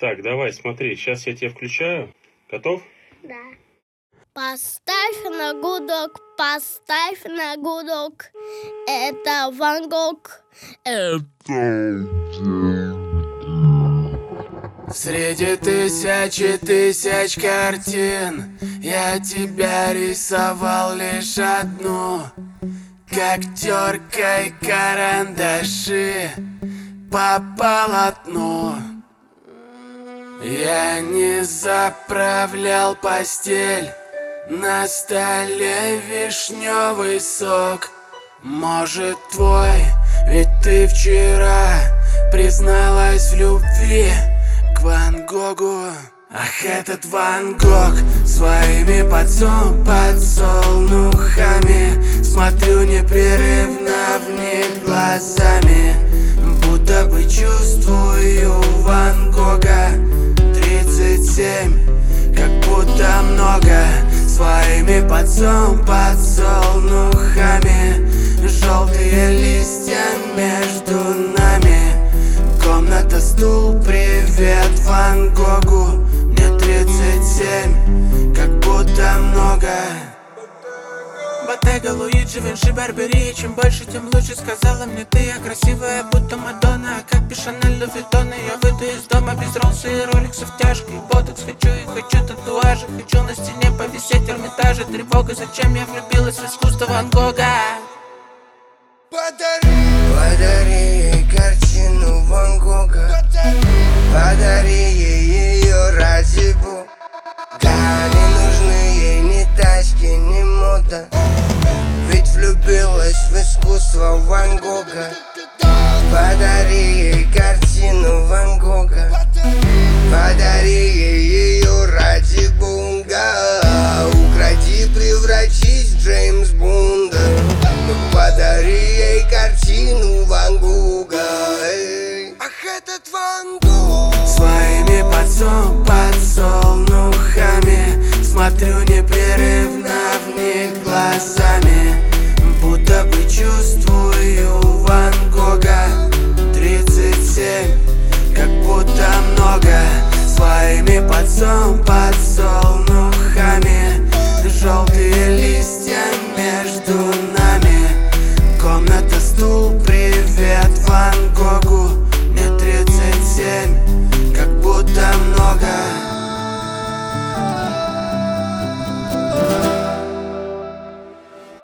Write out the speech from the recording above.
Так, давай, смотри, сейчас я тебя включаю. Готов? Да. Поставь на гудок, поставь на гудок. Это Ван Гог. Среди тысяч картин я тебя рисовал лишь одну, как теркой карандаши по полотну. Я не заправлял постель, на столе вишневый сок. Может твой, ведь ты вчера призналась в любви к Ван Гогу. Ах, этот Ван Гог своими подсолнухами. Смотрю непрерывно в них глазами, будто бы чувствую Ван Гога. 37, как будто много. Своими подсолнухами. Желтые листья между нами. Комната, стул, привет Ван Гогу. Мне 37, как будто много. Bottega, Луиджи, Винши, Барбери. Чем больше, тем лучше, сказала мне ты. Я красивая, будто Мадонна, а как без Шанель, Луи Виттона. Я выйду из дома без Роллса и Роликсов, тяжкий ботокс. Хочу и хочу татуажи, хочу на стене повисеть Эрмитажи. Тревога, зачем я влюбилась в искусство Ван Гога? Подари ей картину Ван Гога. Подари ей ее ради Бога. Не нужны ей ни тачки, ни мода, ведь влюбилась в искусство Ван Гога. Подари ей картину Ван Гога. Подари ей ее ради Бога. Укради, превратись в Джеймс Бонда. Подари ей картину Ван Гога. Ах, этот Ван Гог. Своими подсолнухами. Смотрю непрерывно в них глазами, будто бы чувствую